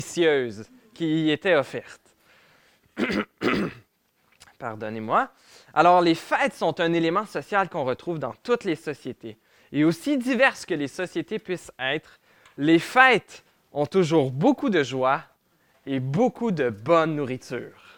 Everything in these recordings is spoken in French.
délicieuses qui y étaient offertes. Pardonnez-moi. Alors, les fêtes sont un élément social qu'on retrouve dans toutes les sociétés. Et aussi diverses que les sociétés puissent être, les fêtes ont toujours beaucoup de joie et beaucoup de bonne nourriture.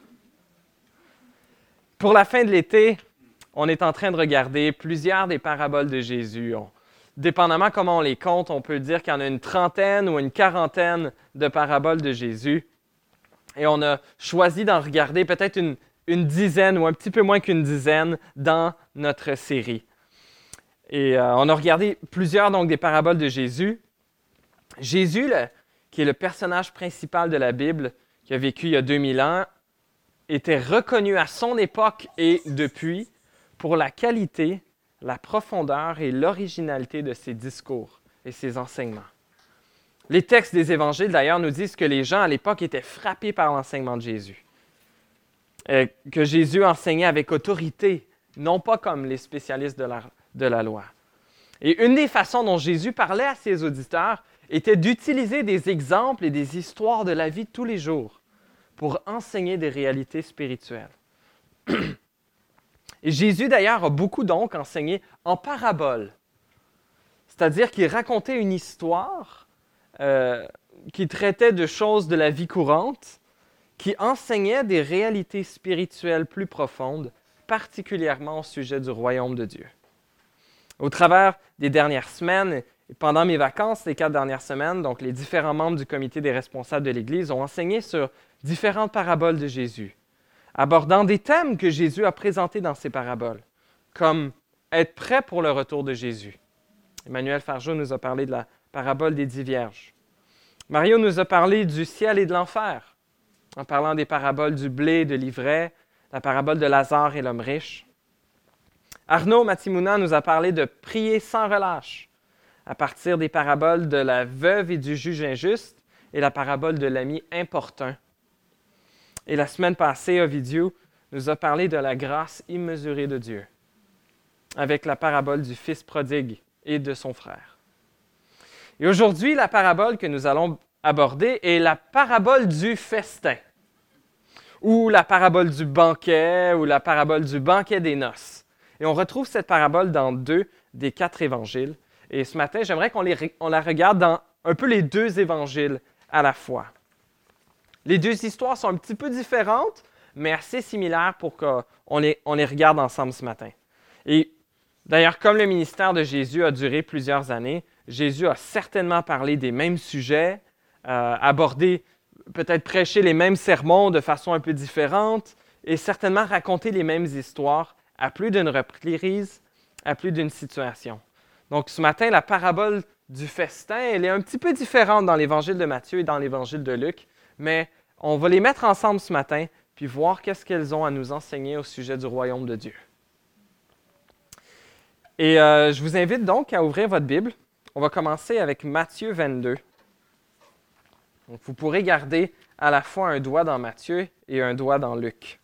Pour la fin de l'été, on est en train de regarder plusieurs des paraboles de Jésus. Dépendamment comment on les compte, on peut dire qu'il y en a une trentaine ou une quarantaine de paraboles de Jésus. Et on a choisi d'en regarder peut-être une dizaine ou un petit peu moins qu'une dizaine dans notre série. Et on a regardé plusieurs donc, des paraboles de Jésus. Jésus, qui est le personnage principal de la Bible, qui a vécu il y a 2000 ans, était reconnu à son époque et depuis pour la qualité, la profondeur et l'originalité de ses discours et ses enseignements. Les textes des évangiles, d'ailleurs, nous disent que les gens à l'époque étaient frappés par l'enseignement de Jésus. Que Jésus enseignait avec autorité, non pas comme les spécialistes de la loi. Et une des façons dont Jésus parlait à ses auditeurs était d'utiliser des exemples et des histoires de la vie de tous les jours pour enseigner des réalités spirituelles. Et Jésus, d'ailleurs, a beaucoup donc enseigné en paraboles. C'est-à-dire qu'il racontait une histoire qui traitait de choses de la vie courante, qui enseignait des réalités spirituelles plus profondes, particulièrement au sujet du royaume de Dieu. Au travers des dernières semaines, et pendant mes vacances, les 4 dernières semaines, donc les différents membres du comité des responsables de l'Église ont enseigné sur différentes paraboles de Jésus, abordant des thèmes que Jésus a présentés dans ces paraboles, comme être prêt pour le retour de Jésus. Emmanuel Fargeau nous a parlé de la parabole des 10 vierges. Mario nous a parlé du ciel et de l'enfer, en parlant des paraboles du blé et de l'ivraie, la parabole de Lazare et l'homme riche. Arnaud Matimouna nous a parlé de prier sans relâche, à partir des paraboles de la veuve et du juge injuste et la parabole de l'ami importun. Et la semaine passée, Ovidio nous a parlé de la grâce immesurée de Dieu, avec la parabole du fils prodigue et de son frère. Et aujourd'hui, la parabole que nous allons aborder est la parabole du festin, ou la parabole du banquet, ou la parabole du banquet des noces. Et on retrouve cette parabole dans 2 des 4 évangiles. Et ce matin, j'aimerais qu'on la regarde dans un peu les 2 évangiles à la fois. Les 2 histoires sont un petit peu différentes, mais assez similaires pour qu'on les regarde ensemble ce matin. Et d'ailleurs, comme le ministère de Jésus a duré plusieurs années, Jésus a certainement parlé des mêmes sujets, abordé, peut-être prêché les mêmes sermons de façon un peu différente, et certainement raconté les mêmes histoires à plus d'une reprise, à plus d'une situation. Donc ce matin, la parabole du festin, elle est un petit peu différente dans l'évangile de Matthieu et dans l'évangile de Luc, mais on va les mettre ensemble ce matin, puis voir qu'est-ce qu'elles ont à nous enseigner au sujet du royaume de Dieu. Et je vous invite donc à ouvrir votre Bible. On va commencer avec Matthieu 22. Donc, vous pourrez garder à la fois un doigt dans Matthieu et un doigt dans Luc.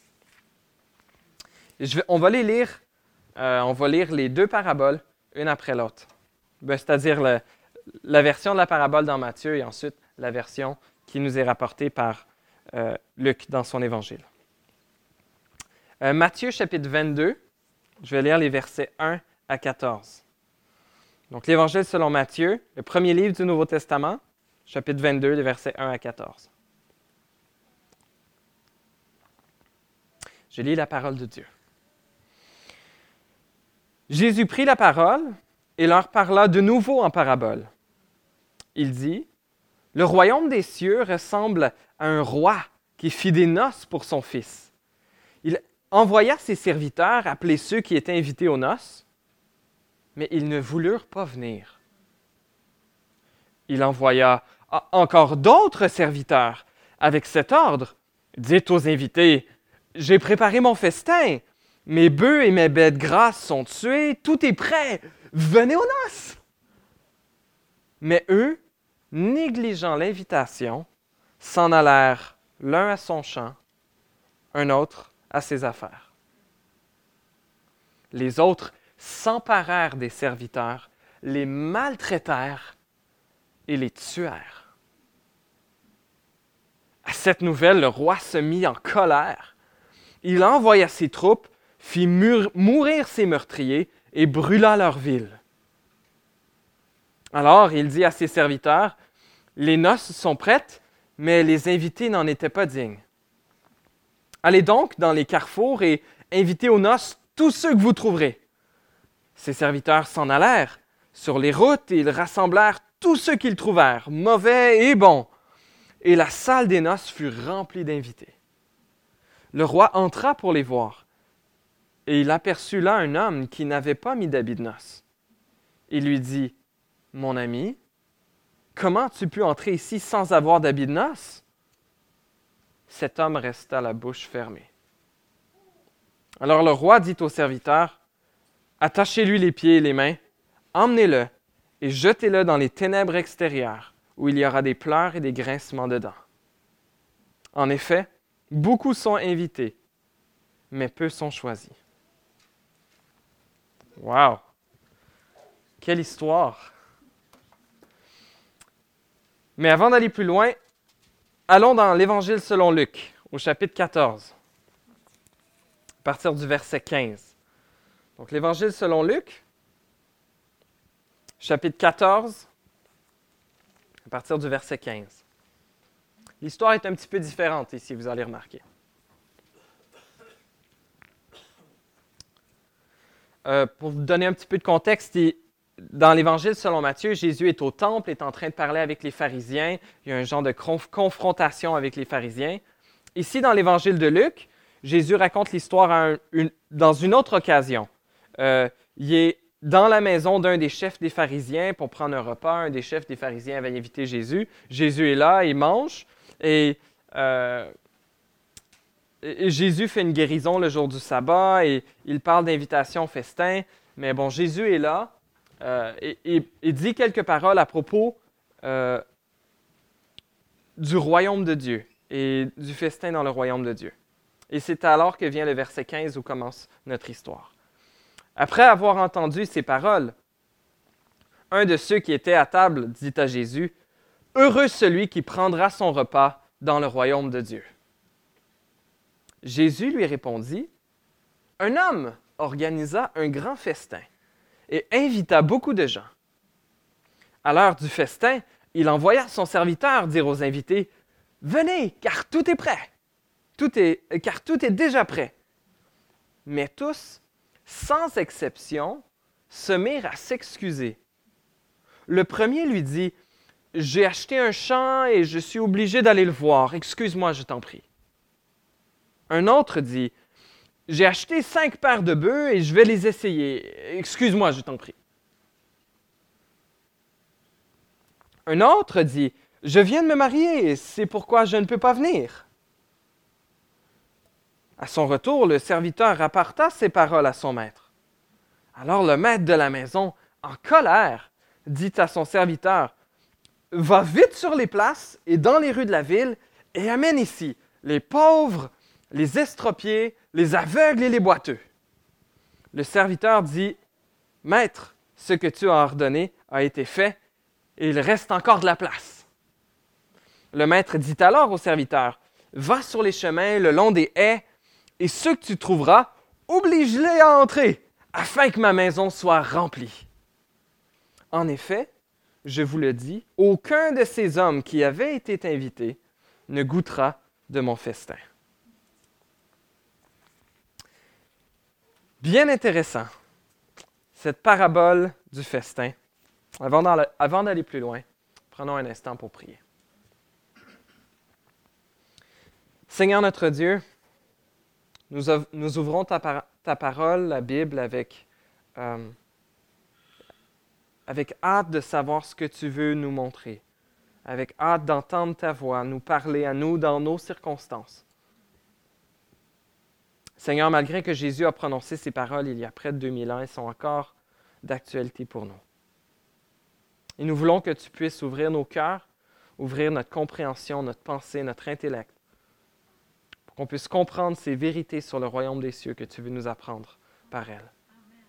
On va lire les 2 paraboles, une après l'autre. C'est-à-dire la version de la parabole dans Matthieu et ensuite la version qui nous est rapportée par Luc dans son évangile. Matthieu chapitre 22, je vais lire les versets 1 à 14. Donc l'évangile selon Matthieu, le premier livre du Nouveau Testament, chapitre 22, les versets 1 à 14. Je lis la parole de Dieu. Jésus prit la parole et leur parla de nouveau en parabole. Il dit, « Le royaume des cieux ressemble à un roi qui fit des noces pour son fils. Il envoya ses serviteurs appeler ceux qui étaient invités aux noces, mais ils ne voulurent pas venir. Il envoya encore d'autres serviteurs avec cet ordre. Dites aux invités, « J'ai préparé mon festin. Mes bœufs et mes bêtes grasses sont tués. Tout est prêt. Venez aux noces. » Mais eux, négligeant l'invitation, s'en allèrent l'un à son champ, un autre à ses affaires. Les autres s'emparèrent des serviteurs, les maltraitèrent et les tuèrent. cette nouvelle, le roi se mit en colère. Il envoya ses troupes, fit mourir ses meurtriers et brûla leur ville. Alors il dit à ses serviteurs, « Les noces sont prêtes, mais les invités n'en étaient pas dignes. Allez donc dans les carrefours et invitez aux noces tous ceux que vous trouverez. » Ses serviteurs s'en allèrent sur les routes et ils rassemblèrent tous ceux qu'ils trouvèrent, mauvais et bons. Et la salle des noces fut remplie d'invités. Le roi entra pour les voir, et il aperçut là un homme qui n'avait pas mis d'habit de noces. Il lui dit, « Mon ami, comment as-tu pu entrer ici sans avoir d'habit de noces? » Cet homme resta la bouche fermée. Alors le roi dit au serviteur, « Attachez-lui les pieds et les mains, emmenez-le et jetez-le dans les ténèbres extérieures, où il y aura des pleurs et des grincements de dents. » En effet, beaucoup sont invités, mais peu sont choisis. Wow! Quelle histoire! Mais avant d'aller plus loin, allons dans l'Évangile selon Luc, au chapitre 14, à partir du verset 15. Donc, l'Évangile selon Luc, chapitre 14, à partir du verset 15. L'histoire est un petit peu différente ici, vous allez remarquer. Pour vous donner un petit peu de contexte, dans l'Évangile selon Matthieu, Jésus est au temple, est en train de parler avec les pharisiens. Il y a un genre de confrontation avec les pharisiens. Ici, dans l'Évangile de Luc, Jésus raconte l'histoire dans une autre occasion. Il est dans la maison d'un des chefs des pharisiens pour prendre un repas. Un des chefs des pharisiens avait invité Jésus. Jésus est là, il mange. Et Jésus fait une guérison le jour du sabbat et il parle d'invitation au festin. Mais bon, Jésus est là et dit quelques paroles à propos du royaume de Dieu et du festin dans le royaume de Dieu. Et c'est alors que vient le verset 15 où commence notre histoire. Après avoir entendu ces paroles, un de ceux qui étaient à table dit à Jésus, « Heureux celui qui prendra son repas dans le royaume de Dieu. » Jésus lui répondit, « Un homme organisa un grand festin et invita beaucoup de gens. À l'heure du festin, il envoya son serviteur dire aux invités, « Venez, car tout est prêt. Car tout est déjà prêt. » Mais tous, sans exception, se mirent à s'excuser. Le premier lui dit, « J'ai acheté un champ et je suis obligé d'aller le voir. Excuse-moi, je t'en prie. » Un autre dit, « J'ai acheté 5 paires de bœufs et je vais les essayer. Excuse-moi, je t'en prie. » Un autre dit, « Je viens de me marier et c'est pourquoi je ne peux pas venir. » À son retour, le serviteur rapporta ces paroles à son maître. Alors le maître de la maison, en colère, dit à son serviteur, « Va vite sur les places et dans les rues de la ville et amène ici les pauvres, les estropiés, les aveugles et les boiteux. » Le serviteur dit, « Maître, ce que tu as ordonné a été fait et il reste encore de la place. » Le maître dit alors au serviteur, « Va sur les chemins le long des haies et ceux que tu trouveras, oblige-les à entrer, afin que ma maison soit remplie. » En effet, je vous le dis, aucun de ces hommes qui avaient été invités ne goûtera de mon festin. Bien intéressant, cette parabole du festin. Avant d'aller plus loin, prenons un instant pour prier. Seigneur notre Dieu, nous ouvrons ta parole, la Bible, avec hâte de savoir ce que tu veux nous montrer, avec hâte d'entendre ta voix, nous parler à nous dans nos circonstances. Seigneur, malgré que Jésus a prononcé ces paroles il y a près de 2000 ans, elles sont encore d'actualité pour nous. Et nous voulons que tu puisses ouvrir nos cœurs, ouvrir notre compréhension, notre pensée, notre intellect, pour qu'on puisse comprendre ces vérités sur le royaume des cieux que tu veux nous apprendre par elles. Amen.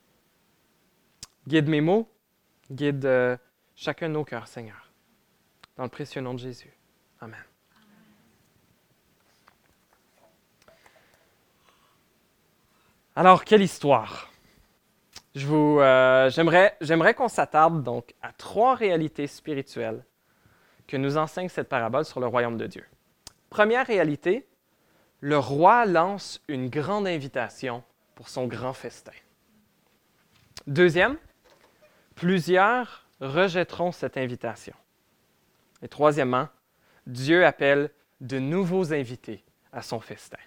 Guide mes mots, guide chacun de nos cœurs, Seigneur. Dans le précieux nom de Jésus. Amen. Alors, quelle histoire? J'aimerais qu'on s'attarde donc à 3 réalités spirituelles que nous enseigne cette parabole sur le royaume de Dieu. Première réalité, le roi lance une grande invitation pour son grand festin. Deuxième, plusieurs rejetteront cette invitation. Et troisièmement, Dieu appelle de nouveaux invités à son festin.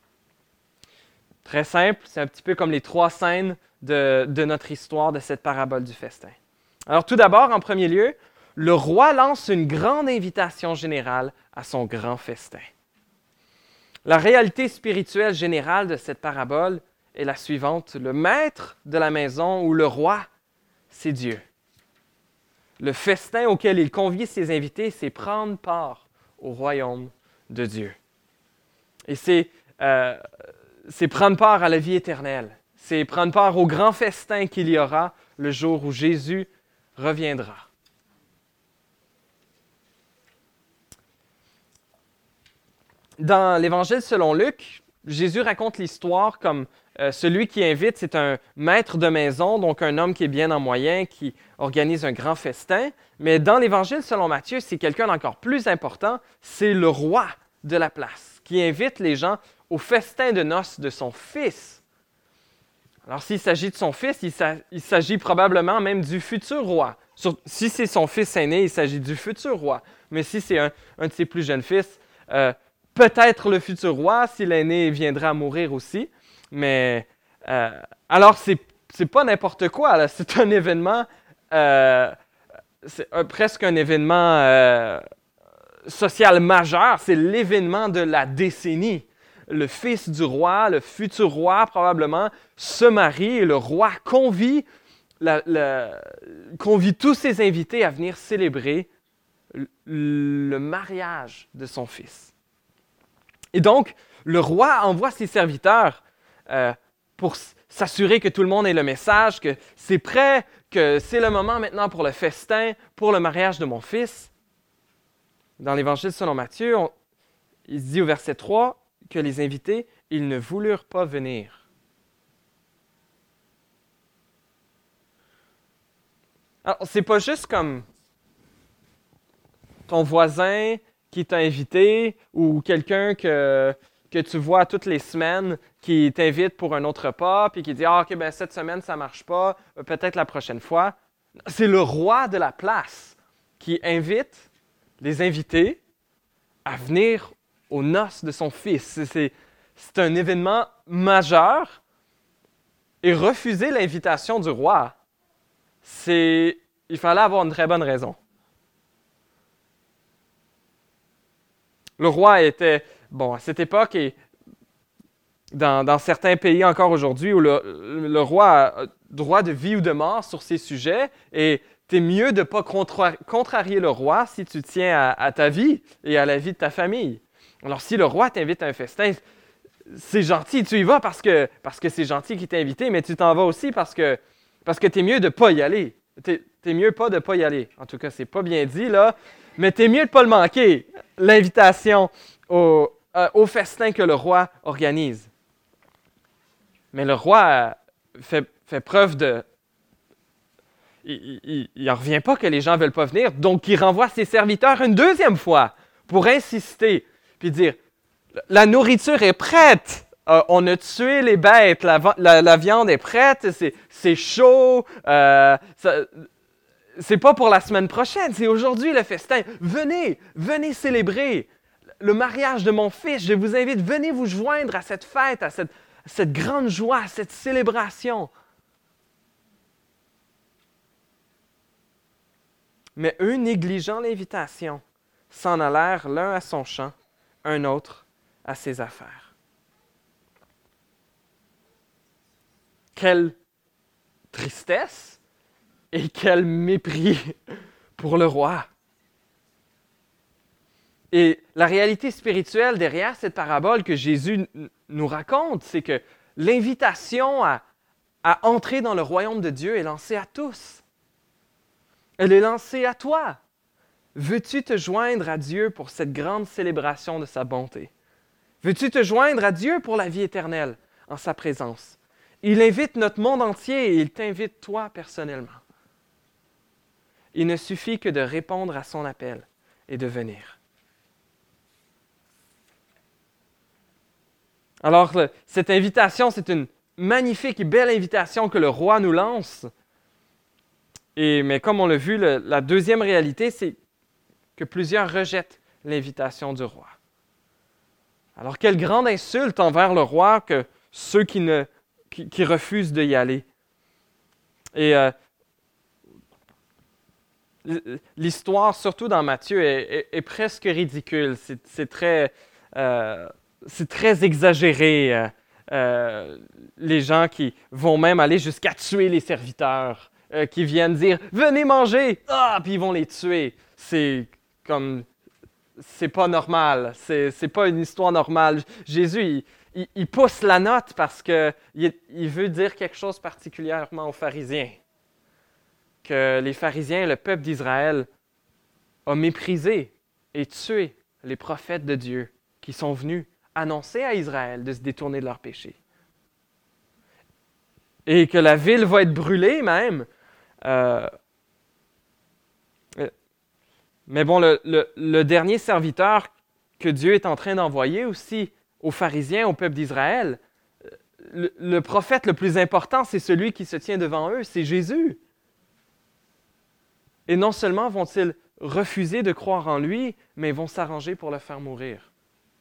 Très simple, c'est un petit peu comme les 3 scènes de notre histoire de cette parabole du festin. Alors tout d'abord, en premier lieu, le roi lance une grande invitation générale à son grand festin. La réalité spirituelle générale de cette parabole est la suivante. Le maître de la maison ou le roi, c'est Dieu. Le festin auquel il convie ses invités, c'est prendre part au royaume de Dieu. Et c'est prendre part à la vie éternelle. C'est prendre part au grand festin qu'il y aura le jour où Jésus reviendra. Dans l'Évangile selon Luc, Jésus raconte l'histoire comme celui qui invite, c'est un maître de maison, donc un homme qui est bien en moyen, qui organise un grand festin. Mais dans l'Évangile selon Matthieu, c'est quelqu'un d'encore plus important, c'est le roi de la place, qui invite les gens au festin de noces de son fils. Alors s'il s'agit de son fils, il s'agit probablement même du futur roi. Si c'est son fils aîné, il s'agit du futur roi. Mais si c'est un de ses plus jeunes fils, peut-être le futur roi, si l'aîné viendra à mourir aussi. Mais alors, c'est pas n'importe quoi. Là. C'est un événement, presque un événement social majeur. C'est l'événement de la décennie. Le fils du roi, le futur roi probablement, se marie et le roi convie tous ses invités à venir célébrer le mariage de son fils. Et donc, le roi envoie ses serviteurs pour s'assurer que tout le monde ait le message, que c'est prêt, que c'est le moment maintenant pour le festin, pour le mariage de mon fils. Dans l'Évangile selon Matthieu, il se dit au verset 3 que les invités, ils ne voulurent pas venir. Alors, c'est pas juste comme ton voisin qui t'a invité ou quelqu'un que tu vois toutes les semaines qui t'invite pour un autre repas puis qui dit « Ah, OK, ben cette semaine, ça ne marche pas, peut-être la prochaine fois. » C'est le roi de la place qui invite les invités à venir aux noces de son fils. C'est un événement majeur et refuser l'invitation du roi, il fallait avoir une très bonne raison. Le roi était, à cette époque et dans certains pays encore aujourd'hui où le roi a droit de vie ou de mort sur ces sujets et c'est mieux de ne pas contrarier le roi si tu tiens à ta vie et à la vie de ta famille. Alors si le roi t'invite à un festin, c'est gentil, tu y vas parce que c'est gentil qu'il t'a invité, mais tu t'en vas aussi parce que tu es mieux de ne pas y aller. T'es mieux pas de ne pas y aller. En tout cas, c'est pas bien dit, là, mais t'es mieux de ne pas le manquer, l'invitation au festin que le roi organise. Mais le roi fait preuve de... Il n'en revient pas que les gens ne veulent pas venir, donc il renvoie ses serviteurs une deuxième fois pour insister, puis dire « La nourriture est prête! On a tué les bêtes, la viande est prête, c'est chaud, c'est pas pour la semaine prochaine, c'est aujourd'hui le festin. Venez célébrer le mariage de mon fils, je vous invite, venez vous joindre à cette fête, à cette grande joie, à cette célébration. » Mais eux, négligeant l'invitation, s'en allèrent l'un à son champ, un autre à ses affaires. Quelle tristesse et quel mépris pour le roi. Et la réalité spirituelle derrière cette parabole que Jésus nous raconte, c'est que l'invitation à entrer dans le royaume de Dieu est lancée à tous. Elle est lancée à toi. veux-tu te joindre à Dieu pour cette grande célébration de sa bonté? Veux-tu te joindre à Dieu pour la vie éternelle en sa présence? Il invite notre monde entier et il t'invite toi personnellement. Il ne suffit que de répondre à son appel et de venir. Alors, cette invitation, c'est une magnifique et belle invitation que le roi nous lance. Mais comme on l'a vu, la deuxième réalité, c'est que plusieurs rejettent l'invitation du roi. Alors, quelle grande insulte envers le roi que ceux qui refusent d'y aller. Et l'histoire, surtout dans Matthieu, est presque ridicule. C'est très exagéré. Les gens qui vont même aller jusqu'à tuer les serviteurs, qui viennent dire « Venez manger! » Puis ils vont les tuer. C'est pas normal. C'est pas une histoire normale. Jésus, il pousse la note parce qu'il veut dire quelque chose particulièrement aux pharisiens. Que les pharisiens, le peuple d'Israël, ont méprisé et tué les prophètes de Dieu qui sont venus annoncer à Israël de se détourner de leurs péchés. Et que la ville va être brûlée même. Mais bon, le dernier serviteur que Dieu est en train d'envoyer aussi aux pharisiens, au peuple d'Israël, le prophète le plus important, c'est celui qui se tient devant eux, c'est Jésus. Et non seulement vont-ils refuser de croire en lui, mais ils vont s'arranger pour le faire mourir.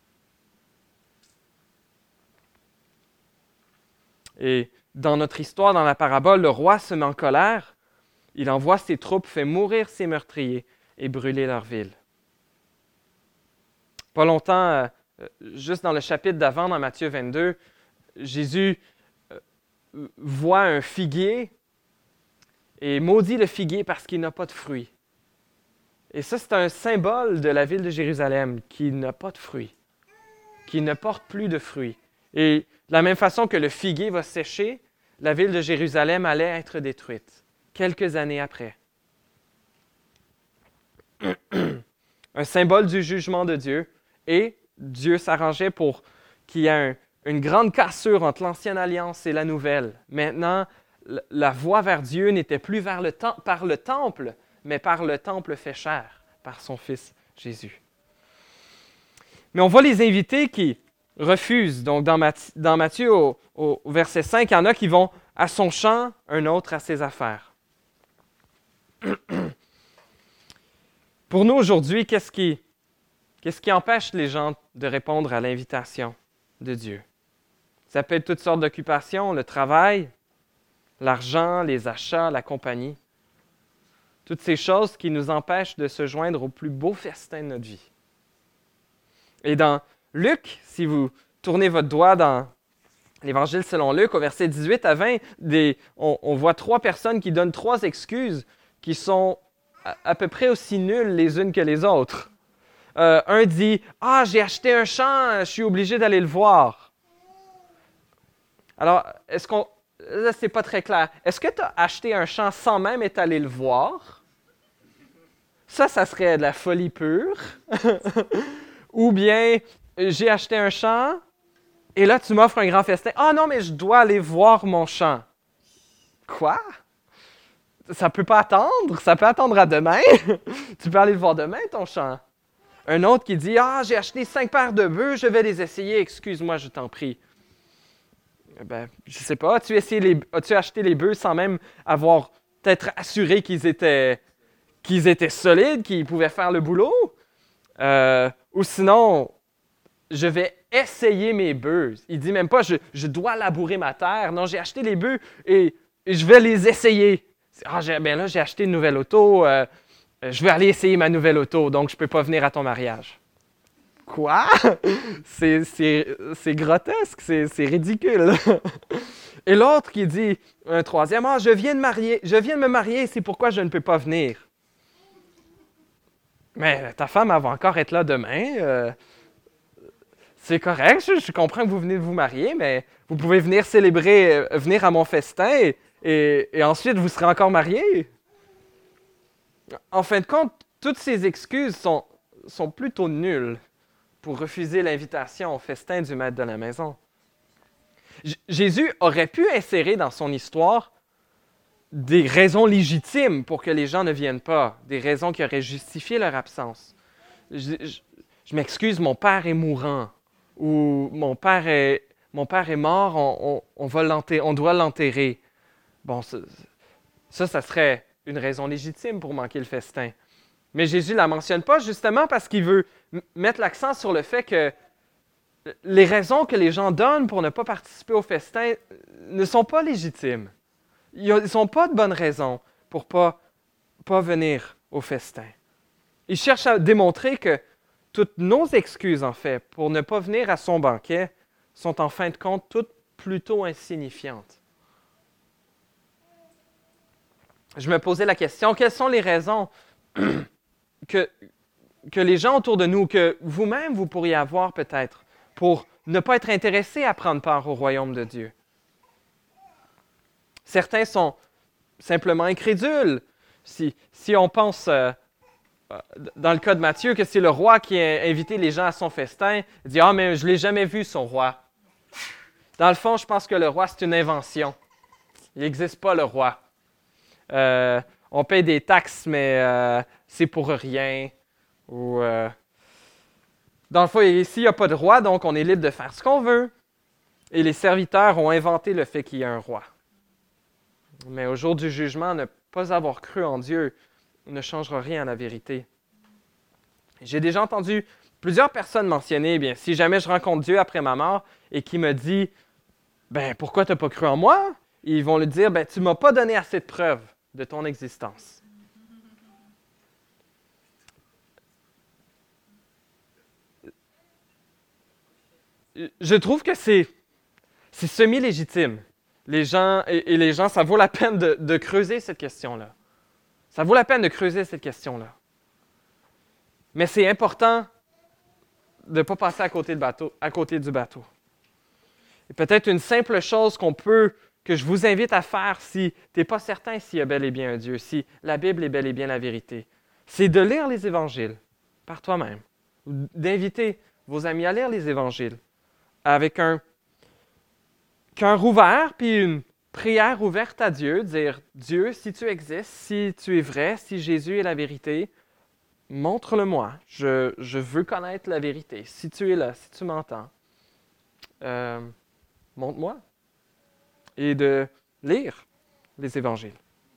Et dans notre histoire, dans la parabole, le roi se met en colère, il envoie ses troupes, fait mourir ses meurtriers et brûler leur ville. Pas longtemps, juste dans le chapitre d'avant, dans Matthieu 22, Jésus voit un figuier et maudit le figuier parce qu'il n'a pas de fruits. Et ça, c'est un symbole de la ville de Jérusalem qui n'a pas de fruits, qui ne porte plus de fruits. Et de la même façon que le figuier va sécher, la ville de Jérusalem allait être détruite quelques années après. Un symbole du jugement de Dieu. Et Dieu s'arrangeait pour qu'il y ait une grande cassure entre l'ancienne alliance et la nouvelle. Maintenant, la voie vers Dieu n'était plus par le temple, mais par le temple fait chair, par son Fils Jésus. Mais on voit les invités qui refusent. Donc, dans Matthieu, au verset 5, il y en a qui vont à son champ, un autre à ses affaires. Pour nous, aujourd'hui, qu'est-ce qui empêche les gens de répondre à l'invitation de Dieu? Ça peut être toutes sortes d'occupations, le travail, l'argent, les achats, la compagnie. Toutes ces choses qui nous empêchent de se joindre au plus beau festin de notre vie. Et dans Luc, si vous tournez votre doigt dans l'Évangile selon Luc, au verset 18 à 20, on voit 3 personnes qui donnent 3 excuses qui sont à peu près aussi nulles les unes que les autres. Un dit « Ah, j'ai acheté un champ, je suis obligé d'aller le voir. » Alors, là, c'est pas très clair. Est-ce que tu as acheté un champ sans même être allé le voir? Ça serait de la folie pure. Ou bien, j'ai acheté un champ et là, tu m'offres un grand festin. Ah non, mais je dois aller voir mon champ. Quoi? Ça peut pas attendre? Ça peut attendre à demain? Tu peux aller le voir demain, ton champ. Un autre qui dit « Ah, j'ai acheté 5 paires de bœufs, je vais les essayer, excuse-moi, je t'en prie. » Je sais pas, as-tu acheté les bœufs sans même avoir peut-être assuré qu'ils étaient solides, qu'ils pouvaient faire le boulot? Ou sinon, je vais essayer mes bœufs. Il dit même pas je dois labourer ma terre. Non, j'ai acheté les bœufs et je vais les essayer. Ah, là, j'ai acheté une nouvelle auto. Je vais aller essayer ma nouvelle auto, donc je ne peux pas venir à ton mariage. Quoi? C'est grotesque, c'est ridicule. Et l'autre qui dit, un troisième, « Ah, je viens de me marier, c'est pourquoi je ne peux pas venir. » Mais ta femme, elle va encore être là demain. C'est correct, je comprends que vous venez de vous marier, mais vous pouvez venir célébrer, venir à mon festin et ensuite vous serez encore mariés. En fin de compte, toutes ces excuses sont plutôt nulles pour refuser l'invitation au festin du maître de la maison. Jésus aurait pu insérer dans son histoire des raisons légitimes pour que les gens ne viennent pas, des raisons qui auraient justifié leur absence. Je m'excuse, mon père est mourant, ou mon père est mort, on doit l'enterrer. Bon, ça serait une raison légitime pour manquer le festin. Mais Jésus ne la mentionne pas justement parce qu'il veut mettre l'accent sur le fait que les raisons que les gens donnent pour ne pas participer au festin ne sont pas légitimes. Ils ne sont pas de bonnes raisons pour ne pas venir au festin. Il cherche à démontrer que toutes nos excuses, en fait, pour ne pas venir à son banquet sont en fin de compte toutes plutôt insignifiantes. Je me posais la question, quelles sont les raisons que les gens autour de nous, que vous-même vous pourriez avoir peut-être, pour ne pas être intéressés à prendre part au royaume de Dieu? Certains sont simplement incrédules. Si on pense, dans le cas de Matthieu, que c'est le roi qui a invité les gens à son festin, il dit « Ah, mais je ne l'ai jamais vu, son roi. » Dans le fond, je pense que le roi, c'est une invention. Il n'existe pas, le roi. On paye des taxes, mais c'est pour rien. Ou, dans le fond, ici, il n'y a pas de roi, donc on est libre de faire ce qu'on veut. Et les serviteurs ont inventé le fait qu'il y a un roi. Mais au jour du jugement, ne pas avoir cru en Dieu ne changera rien à la vérité. J'ai déjà entendu plusieurs personnes mentionner, bien, si jamais je rencontre Dieu après ma mort et qu'il me dit « Ben, pourquoi tu n'as pas cru en moi? » Ils vont lui dire « Ben, tu ne m'as pas donné assez de preuves de ton existence. » Je trouve que c'est semi-légitime. Les gens, ça vaut la peine de creuser cette question-là. Ça vaut la peine de creuser cette question-là. Mais c'est important de ne pas passer à côté du bateau. Et peut-être une simple chose que je vous invite à faire si tu n'es pas certain s'il y a bel et bien un Dieu, si la Bible est bel et bien la vérité, c'est de lire les évangiles par toi-même, d'inviter vos amis à lire les évangiles avec un cœur ouvert, puis une prière ouverte à Dieu, dire « Dieu, si tu existes, si tu es vrai, si Jésus est la vérité, montre-le-moi. Je veux connaître la vérité. Si tu es là, si tu m'entends, montre-moi. » Et de lire les évangiles.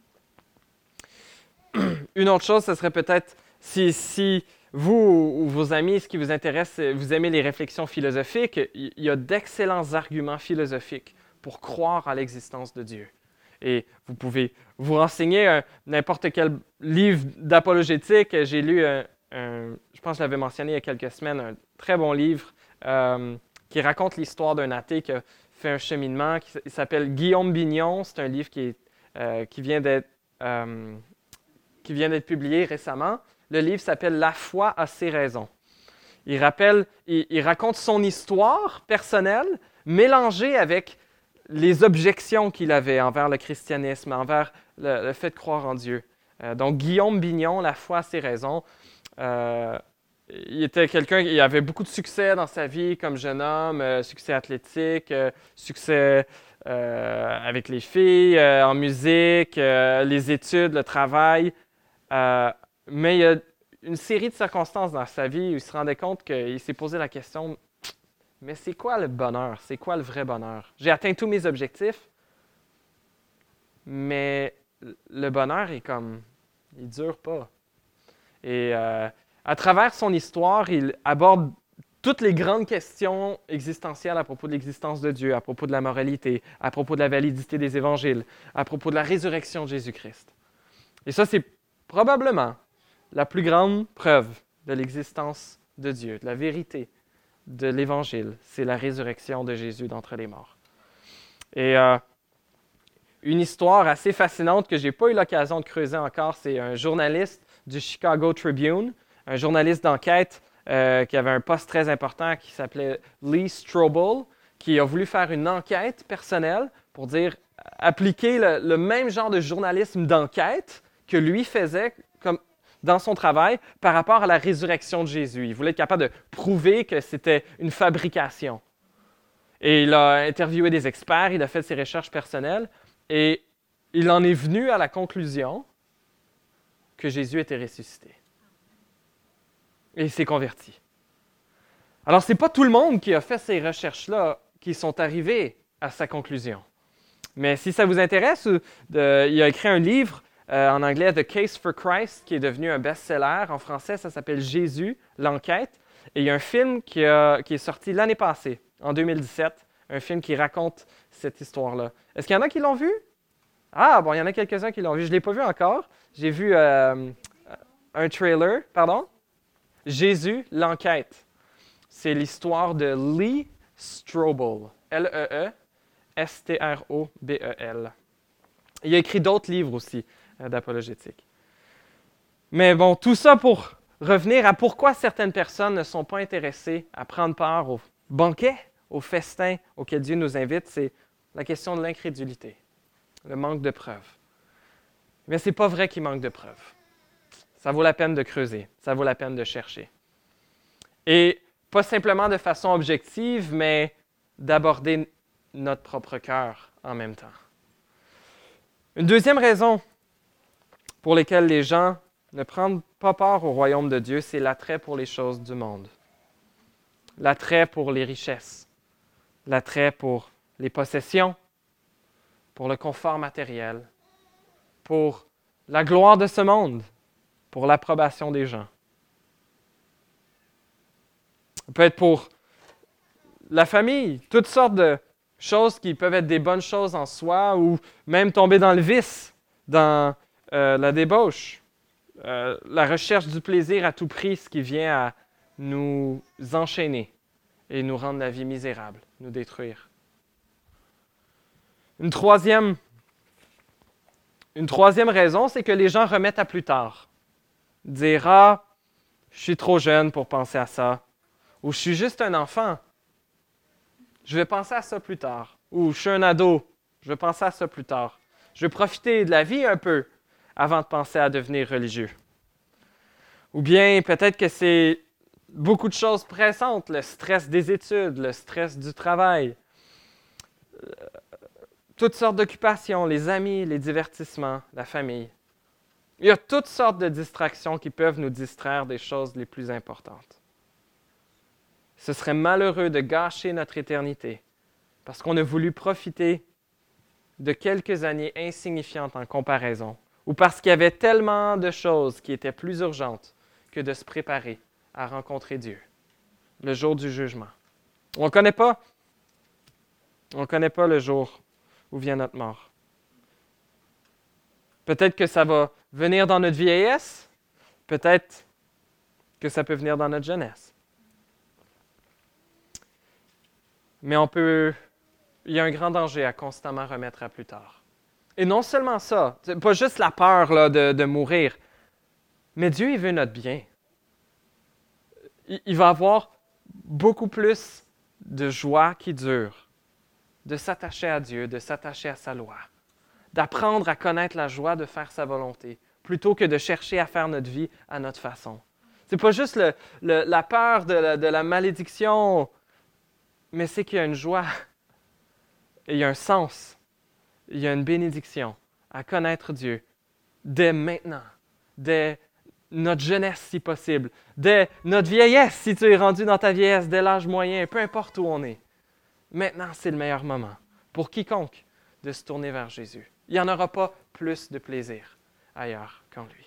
Une autre chose, ce serait peut-être, si vous ou vos amis, ce qui vous intéresse, vous aimez les réflexions philosophiques, il y a d'excellents arguments philosophiques pour croire à l'existence de Dieu. Et vous pouvez vous renseigner n'importe quel livre d'apologétique. J'ai lu, je pense que je l'avais mentionné il y a quelques semaines, un très bon livre qui raconte l'histoire d'un athée qui a fait un cheminement. Il s'appelle Guillaume Bignon. C'est un livre qui vient d'être publié récemment. Le livre s'appelle « La foi a ses raisons ». Il raconte son histoire personnelle mélangée avec les objections qu'il avait envers le christianisme, envers le fait de croire en Dieu. Donc, Guillaume Bignon, « La foi a ses raisons ». Il était quelqu'un qui avait beaucoup de succès dans sa vie comme jeune homme, succès athlétique, succès avec les filles, en musique, les études, le travail. Mais il y a une série de circonstances dans sa vie où il se rendait compte qu'il s'est posé la question « Mais c'est quoi le bonheur? C'est quoi le vrai bonheur? J'ai atteint tous mes objectifs, mais le bonheur il dure pas. » Et à travers son histoire, il aborde toutes les grandes questions existentielles à propos de l'existence de Dieu, à propos de la moralité, à propos de la validité des évangiles, à propos de la résurrection de Jésus-Christ. Et ça, c'est probablement la plus grande preuve de l'existence de Dieu, de la vérité de l'Évangile, c'est la résurrection de Jésus d'entre les morts. Et une histoire assez fascinante que je n'ai pas eu l'occasion de creuser encore, c'est un journaliste du Chicago Tribune, un journaliste d'enquête qui avait un poste très important qui s'appelait Lee Strobel, qui a voulu faire une enquête personnelle pour appliquer le même genre de journalisme d'enquête que lui faisait dans son travail par rapport à la résurrection de Jésus. Il voulait être capable de prouver que c'était une fabrication. Et il a interviewé des experts, il a fait ses recherches personnelles, et il en est venu à la conclusion que Jésus était ressuscité. Et il s'est converti. Alors, ce n'est pas tout le monde qui a fait ces recherches-là qui sont arrivés à sa conclusion. Mais si ça vous intéresse, il a écrit un livre en anglais, The Case for Christ, qui est devenu un best-seller. En français, ça s'appelle Jésus, l'enquête. Et il y a un film qui est sorti l'année passée, en 2017, un film qui raconte cette histoire-là. Est-ce qu'il y en a qui l'ont vu? Ah, bon, il y en a quelques-uns qui l'ont vu. Je ne l'ai pas vu encore. J'ai vu un trailer, pardon? Jésus, l'enquête. C'est l'histoire de Lee Strobel, L-E-E-S-T-R-O-B-E-L. Il a écrit d'autres livres aussi d'apologétique. Mais bon, tout ça pour revenir à pourquoi certaines personnes ne sont pas intéressées à prendre part au banquet, au festin auquel Dieu nous invite, c'est la question de l'incrédulité, le manque de preuves. Mais ce n'est pas vrai qu'il manque de preuves. Ça vaut la peine de creuser, ça vaut la peine de chercher. Et pas simplement de façon objective, mais d'aborder notre propre cœur en même temps. Une deuxième raison pour laquelle les gens ne prennent pas part au royaume de Dieu, c'est l'attrait pour les choses du monde. L'attrait pour les richesses, l'attrait pour les possessions, pour le confort matériel, pour la gloire de ce monde, pour l'approbation des gens. Ça peut être pour la famille, toutes sortes de choses qui peuvent être des bonnes choses en soi ou même tomber dans le vice, dans la débauche, la recherche du plaisir à tout prix, ce qui vient à nous enchaîner et nous rendre la vie misérable, nous détruire. Une troisième raison, c'est que les gens remettent à plus tard. Dire « Ah, je suis trop jeune pour penser à ça » ou « Je suis juste un enfant, je vais penser à ça plus tard » ou « Je suis un ado, je vais penser à ça plus tard. Je vais profiter de la vie un peu avant de penser à devenir religieux. » Ou bien peut-être que c'est beaucoup de choses pressantes, le stress des études, le stress du travail, toutes sortes d'occupations, les amis, les divertissements, la famille. Il y a toutes sortes de distractions qui peuvent nous distraire des choses les plus importantes. Ce serait malheureux de gâcher notre éternité parce qu'on a voulu profiter de quelques années insignifiantes en comparaison ou parce qu'il y avait tellement de choses qui étaient plus urgentes que de se préparer à rencontrer Dieu le jour du jugement. On ne connaît pas le jour où vient notre mort. Peut-être que ça va venir dans notre vieillesse, peut-être que ça peut venir dans notre jeunesse. Mais il y a un grand danger à constamment remettre à plus tard. Et non seulement ça, c'est pas juste la peur là, de mourir, mais Dieu, il veut notre bien. Il va avoir beaucoup plus de joie qui dure, de s'attacher à Dieu, de s'attacher à sa loi, d'apprendre à connaître la joie de faire sa volonté, plutôt que de chercher à faire notre vie à notre façon. C'est pas juste la peur de la malédiction, mais c'est qu'il y a une joie, et il y a un sens, il y a une bénédiction à connaître Dieu dès maintenant, dès notre jeunesse si possible, dès notre vieillesse si tu es rendu dans ta vieillesse, dès l'âge moyen, peu importe où on est. Maintenant, c'est le meilleur moment pour quiconque de se tourner vers Jésus. Il n'y en aura pas plus de plaisir ailleurs qu'en lui.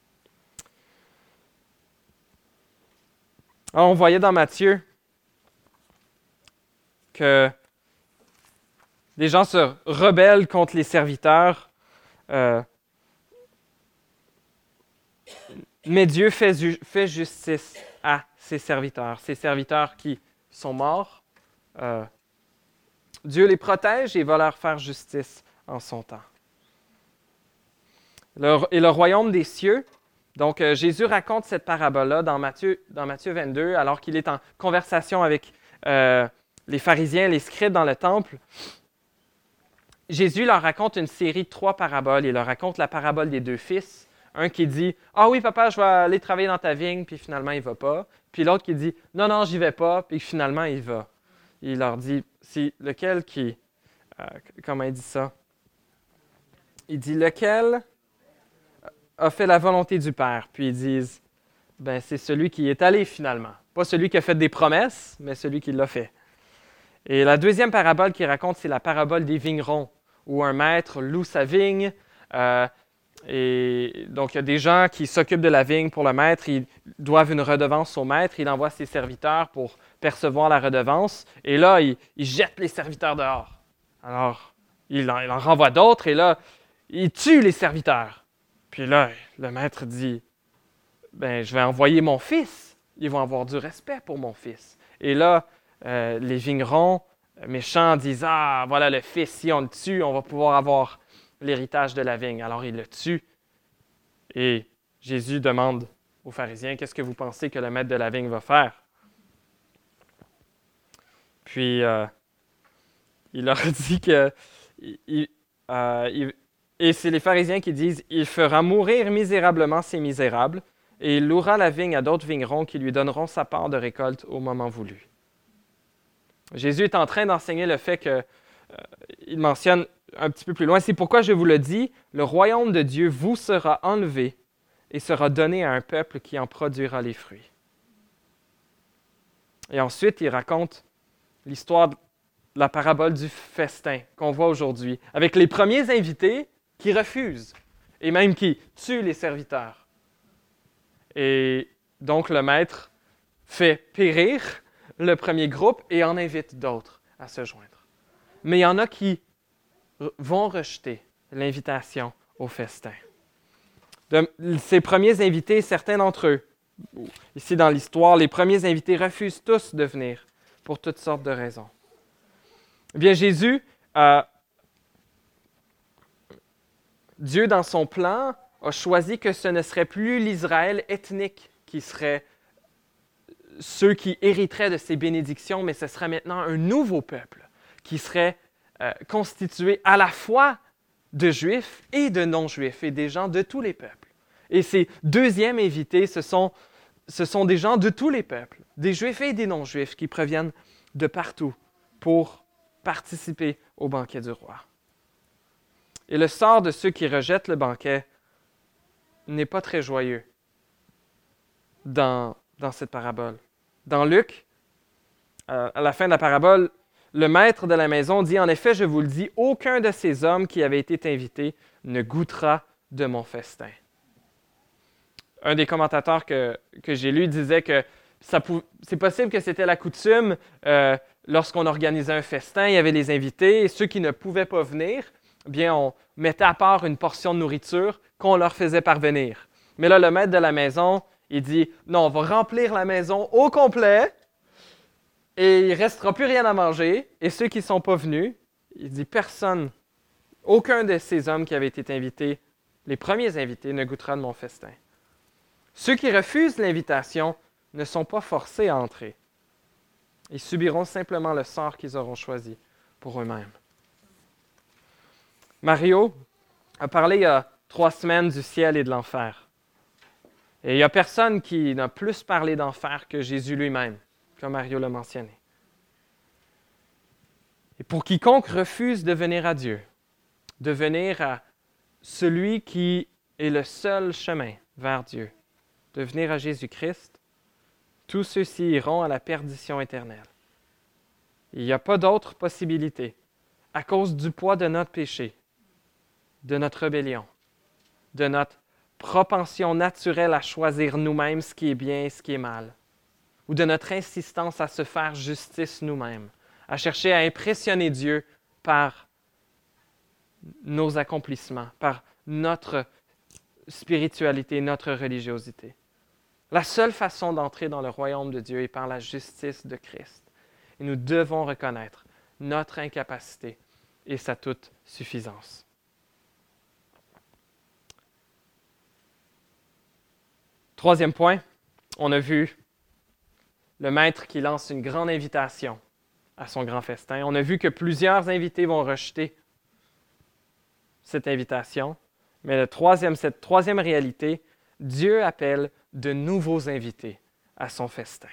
Alors, on voyait dans Matthieu que les gens se rebellent contre les serviteurs, mais Dieu fait justice à ses serviteurs qui sont morts. Dieu les protège et va leur faire justice en son temps. Et le royaume des cieux, donc Jésus raconte cette parabole-là dans Matthieu 22, alors qu'il est en conversation avec les pharisiens, les scribes dans le temple. Jésus leur raconte une série de 3 paraboles. Il leur raconte la parabole des 2 fils, Un qui dit « Ah oui, papa, je vais aller travailler dans ta vigne », puis finalement, il ne va pas. Puis l'autre qui dit « Non, non, j'y vais pas », puis finalement, il va. Il leur dit « C'est lequel qui… comment il dit ça? » Il dit « Lequel a fait la volonté du Père ?» Puis ils disent « Ben, c'est celui qui est allé finalement. Pas celui qui a fait des promesses, mais celui qui l'a fait. » Et la deuxième parabole qu'il raconte, c'est la parabole des vignerons, où un maître loue sa vigne. Et donc, il y a des gens qui s'occupent de la vigne pour le maître. Ils doivent une redevance au maître. Il envoie ses serviteurs pour percevoir la redevance. Et là, il jette les serviteurs dehors. Alors, il en renvoie d'autres. Et là, il tue les serviteurs. Puis là, le maître dit, « Ben, je vais envoyer mon fils. Ils vont avoir du respect pour mon fils. » Et là, les vignerons méchants disent « Ah, voilà le fils, si on le tue, on va pouvoir avoir l'héritage de la vigne. » Alors, il le tue. Et Jésus demande aux pharisiens « Qu'est-ce que vous pensez que le maître de la vigne va faire? » Puis, il leur dit que… et c'est les pharisiens qui disent « Il fera mourir misérablement ces misérables, et il louera la vigne à d'autres vignerons qui lui donneront sa part de récolte au moment voulu. » Jésus est en train d'enseigner le fait qu'il mentionne un petit peu plus loin, « C'est pourquoi je vous le dis, le royaume de Dieu vous sera enlevé et sera donné à un peuple qui en produira les fruits. » Et ensuite, il raconte l'histoire de la parabole du festin qu'on voit aujourd'hui, avec les premiers invités qui refusent et même qui tuent les serviteurs. Et donc, le maître fait périr le premier groupe et en invite d'autres à se joindre. Mais il y en a qui vont rejeter l'invitation au festin. De ces premiers invités, certains d'entre eux, ici dans l'histoire, les premiers invités refusent tous de venir pour toutes sortes de raisons. Eh bien, Jésus, Dieu dans son plan, a choisi que ce ne serait plus l'Israël ethnique qui serait ceux qui hériteraient de ces bénédictions, mais ce serait maintenant un nouveau peuple qui serait constitué à la fois de Juifs et de non-Juifs et des gens de tous les peuples. Et ces deuxièmes invités, ce sont des gens de tous les peuples, des Juifs et des non-Juifs qui proviennent de partout pour participer au banquet du roi. Et le sort de ceux qui rejettent le banquet n'est pas très joyeux dans cette parabole. Dans Luc, à la fin de la parabole, le maître de la maison dit « En effet, je vous le dis, aucun de ces hommes qui avaient été invités ne goûtera de mon festin. » Un des commentateurs que j'ai lu disait que c'est possible que c'était la coutume, lorsqu'on organisait un festin, il y avait les invités, et ceux qui ne pouvaient pas venir, eh bien, on mettait à part une portion de nourriture qu'on leur faisait parvenir. Mais là, le maître de la maison, il dit « Non, on va remplir la maison au complet, et il ne restera plus rien à manger. Et ceux qui ne sont pas venus, il dit personne, aucun de ces hommes qui avaient été invités, les premiers invités, ne goûtera de mon festin. Ceux qui refusent l'invitation ne sont pas forcés à entrer. Ils subiront simplement le sort qu'ils auront choisi pour eux-mêmes. » Mario a parlé il y a 3 semaines du ciel et de l'enfer. Et il n'y a personne qui n'a plus parlé d'enfer que Jésus lui-même, comme Mario l'a mentionné. Et pour quiconque refuse de venir à Dieu, de venir à celui qui est le seul chemin vers Dieu, de venir à Jésus-Christ, tous ceux-ci iront à la perdition éternelle. Il n'y a pas d'autre possibilité à cause du poids de notre péché, de notre rébellion, de notre propension naturelle à choisir nous-mêmes ce qui est bien et ce qui est mal, ou de notre insistance à se faire justice nous-mêmes, à chercher à impressionner Dieu par nos accomplissements, par notre spiritualité, notre religiosité. La seule façon d'entrer dans le royaume de Dieu est par la justice de Christ. Et nous devons reconnaître notre incapacité et sa toute suffisance. Troisième point, on a vu le maître qui lance une grande invitation à son grand festin. On a vu que plusieurs invités vont rejeter cette invitation. Mais cette troisième réalité, Dieu appelle de nouveaux invités à son festin.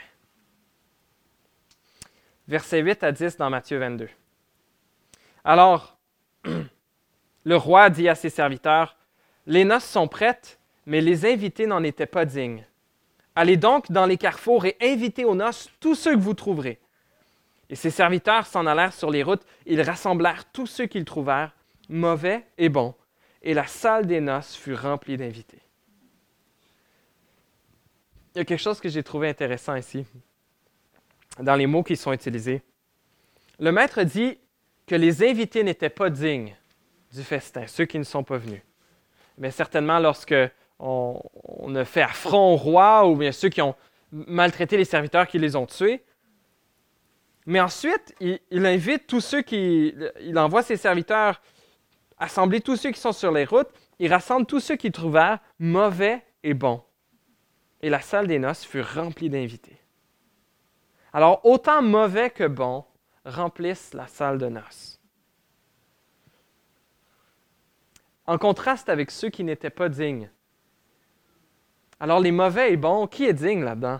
Versets 8 à 10 dans Matthieu 22. Alors, le roi dit à ses serviteurs, « Les noces sont prêtes, mais les invités n'en étaient pas dignes. Allez donc dans les carrefours et invitez aux noces tous ceux que vous trouverez. » Et ses serviteurs s'en allèrent sur les routes. Ils rassemblèrent tous ceux qu'ils trouvèrent, mauvais et bons, et la salle des noces fut remplie d'invités. Il y a quelque chose que j'ai trouvé intéressant ici, dans les mots qui sont utilisés. Le maître dit que les invités n'étaient pas dignes du festin, ceux qui ne sont pas venus. Mais certainement, lorsque on a fait affront au roi, ou bien ceux qui ont maltraité les serviteurs qui les ont tués. Mais ensuite, il invite tous ceux il envoie ses serviteurs assembler tous ceux qui sont sur les routes, il rassemble tous ceux qu'il trouvèrent mauvais et bons. Et la salle des noces fut remplie d'invités. Alors, autant mauvais que bons remplissent la salle de noces. En contraste avec ceux qui n'étaient pas dignes. Alors, les mauvais et bons, qui est digne là-dedans?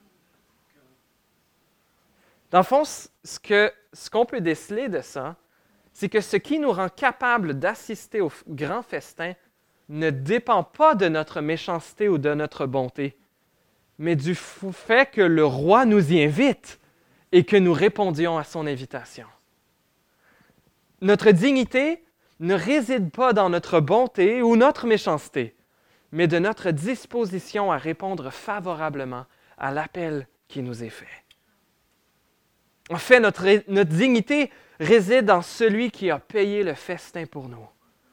Dans le fond, ce qu'on peut déceler de ça, c'est que ce qui nous rend capables d'assister au grand festin ne dépend pas de notre méchanceté ou de notre bonté, mais du fait que le roi nous y invite et que nous répondions à son invitation. Notre dignité ne réside pas dans notre bonté ou notre méchanceté, mais de notre disposition à répondre favorablement à l'appel qui nous est fait. En fait, notre dignité réside en celui qui a payé le festin pour nous.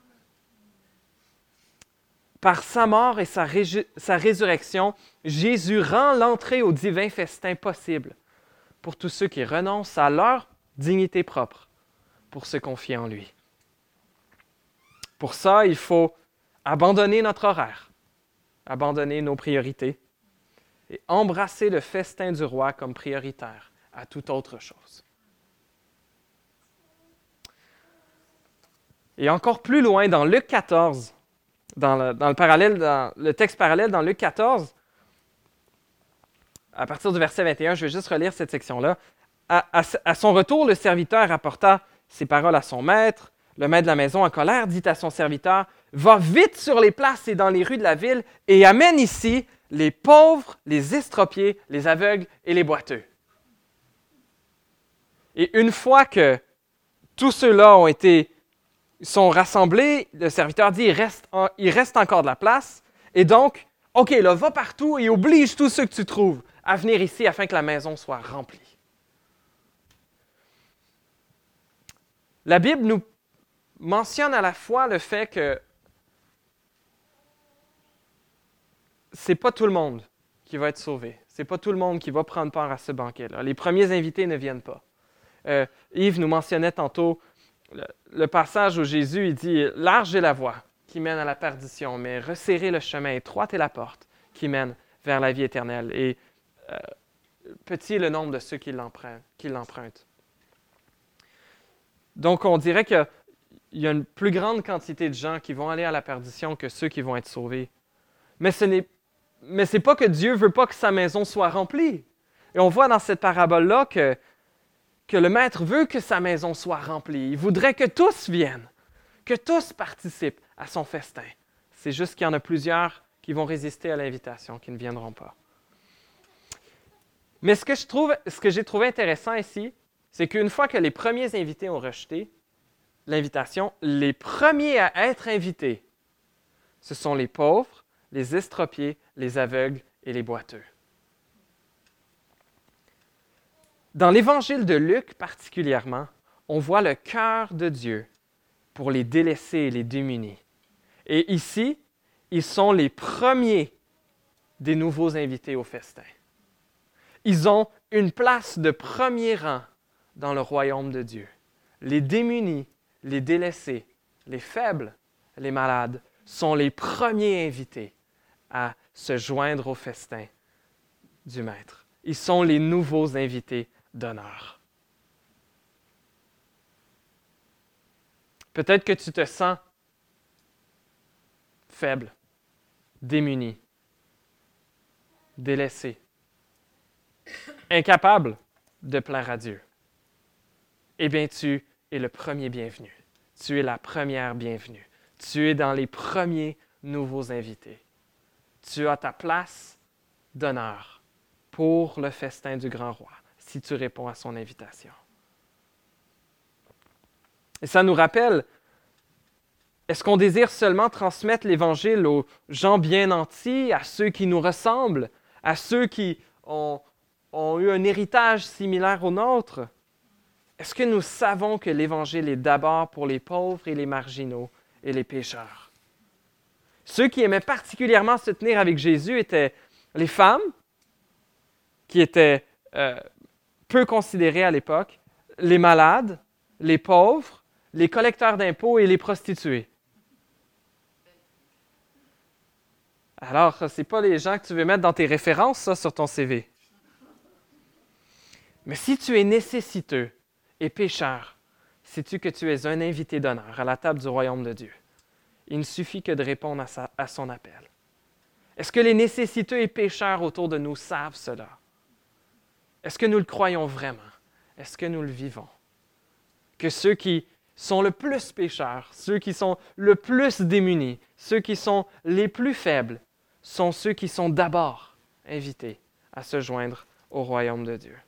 Par sa mort et sa résurrection, Jésus rend l'entrée au divin festin possible pour tous ceux qui renoncent à leur dignité propre pour se confier en lui. Pour ça, il faut abandonner notre horaire, abandonner nos priorités et embrasser le festin du roi comme prioritaire à toute autre chose. Et encore plus loin, dans Luc 14, dans le texte parallèle dans Luc 14, à partir du verset 21, je vais juste relire cette section-là. À son retour, le serviteur rapporta ces paroles à son maître. Le maître de la maison, en colère, dit à son serviteur, « Va vite sur les places et dans les rues de la ville et amène ici les pauvres, les estropiés, les aveugles et les boiteux. » Et une fois que tous ceux-là sont rassemblés, le serviteur dit, il reste encore de la place. Et donc, OK, là, va partout et oblige tous ceux que tu trouves à venir ici afin que la maison soit remplie. La Bible nous mentionne à la fois le fait que c'est pas tout le monde qui va être sauvé. C'est pas tout le monde qui va prendre part à ce banquet-là. Les premiers invités ne viennent pas. Yves nous mentionnait tantôt le passage où Jésus il dit « Large est la voie qui mène à la perdition, mais resserrez le chemin, étroite est la porte qui mène vers la vie éternelle. Et petit est le nombre de ceux qui l'empruntent. » Donc, on dirait qu'il y a une plus grande quantité de gens qui vont aller à la perdition que ceux qui vont être sauvés. Mais ce n'est pas que Dieu ne veut pas que sa maison soit remplie. Et on voit dans cette parabole-là que le maître veut que sa maison soit remplie. Il voudrait que tous viennent, que tous participent à son festin. C'est juste qu'il y en a plusieurs qui vont résister à l'invitation, qui ne viendront pas. Mais ce que j'ai trouvé intéressant ici, c'est qu'une fois que les premiers invités ont rejeté l'invitation, les premiers à être invités, ce sont les pauvres, les estropiés, les aveugles et les boiteux. Dans l'Évangile de Luc particulièrement, on voit le cœur de Dieu pour les délaissés et les démunis. Et ici, ils sont les premiers des nouveaux invités au festin. Ils ont une place de premier rang dans le royaume de Dieu. Les démunis, les délaissés, les faibles, les malades sont les premiers invités à se joindre au festin du Maître. Ils sont les nouveaux invités d'honneur. Peut-être que tu te sens faible, démuni, délaissé, incapable de plaire à Dieu, eh bien, tu es le premier bienvenu. Tu es la première bienvenue. Tu es dans les premiers nouveaux invités. Tu as ta place d'honneur pour le festin du grand roi, si tu réponds à son invitation. Et ça nous rappelle, est-ce qu'on désire seulement transmettre l'Évangile aux gens bien nantis, à ceux qui nous ressemblent, à ceux qui ont eu un héritage similaire au nôtre? Est-ce que nous savons que l'Évangile est d'abord pour les pauvres et les marginaux et les pécheurs? Ceux qui aimaient particulièrement se tenir avec Jésus étaient les femmes, qui étaient peu considérées à l'époque, les malades, les pauvres, les collecteurs d'impôts et les prostituées. Alors, ce n'est pas les gens que tu veux mettre dans tes références, ça, sur ton CV. Mais si tu es nécessiteux et pécheur, sais-tu que tu es un invité d'honneur à la table du royaume de Dieu? Il ne suffit que de répondre à son appel. Est-ce que les nécessiteux et pécheurs autour de nous savent cela? Est-ce que nous le croyons vraiment? Est-ce que nous le vivons? Que ceux qui sont le plus pécheurs, ceux qui sont le plus démunis, ceux qui sont les plus faibles, sont ceux qui sont d'abord invités à se joindre au royaume de Dieu.